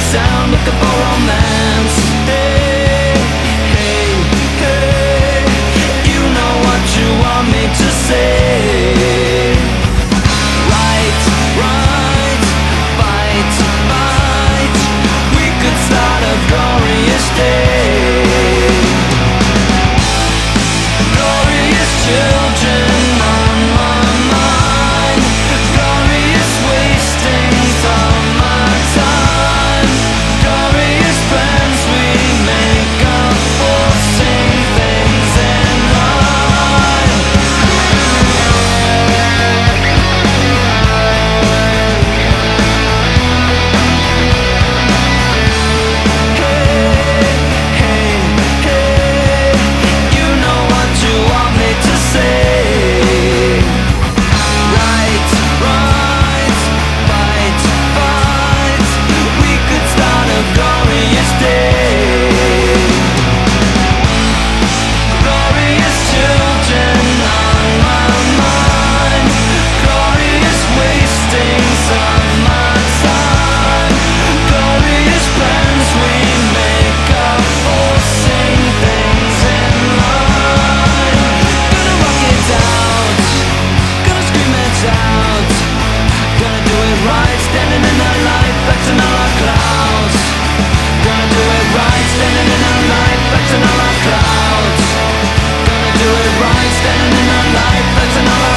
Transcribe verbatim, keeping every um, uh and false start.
sound, looking for romance. Hey, hey, hey, you know what you want me to say. Right, right, fight, fight, we could start a glorious day. Glorious children on my mind, glorious wastings of my time, glorious plans we make up, forcing things in line. Hey, hey, hey, you know what you want me to say. Right, right, fight, fight, we could start a glorious day. Glorious children on my mind, glorious wastings of my time, glorious plans we make up, forcing things in line. Gonna rock it out, gonna scream it out, gonna do it right, standing in the light, flexing all our clouds. Gonna do it right, standing in the light, flexing all our clouds. Gonna do it right, standing in the light, flexing all our